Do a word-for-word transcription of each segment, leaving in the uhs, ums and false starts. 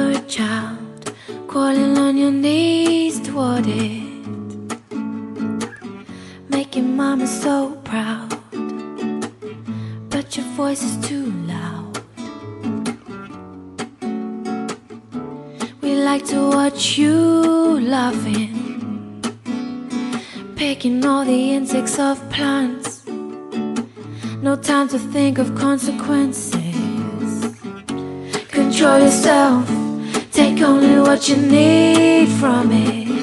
were a child, crawling on your knees toward it, making mama so proud, but your voice is too loud. We like to watch you laughing, picking all the insects of plants. No time to think of consequences. Control yourself, take only what you need from it.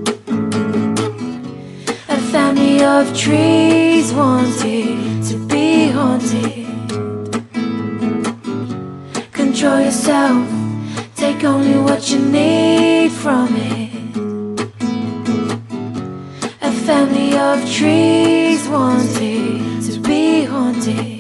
A family of trees wanted to be haunted. Control yourself, take only what you need from it. A family of trees wanted to be haunted.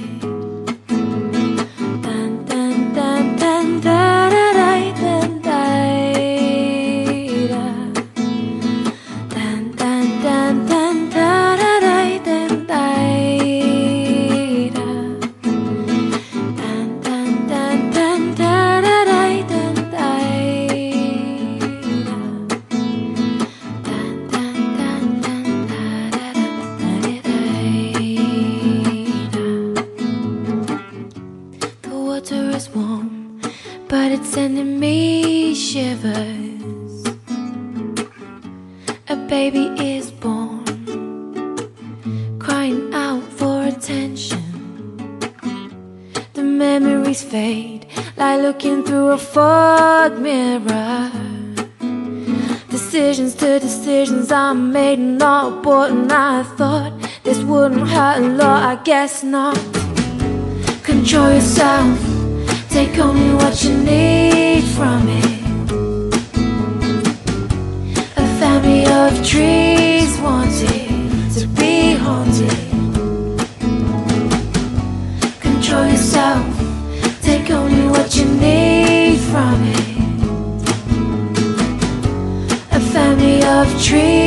Water is warm, but it's sending me shivers. A baby is born, crying out for attention. The memories fade like looking through a fog mirror. Decisions to decisions I made and all important. I thought this wouldn't hurt a lot, I guess not. Control yourself, take only what you need from it. A family of trees wanted to be haunted. Control yourself, take only what you need from it. A family of trees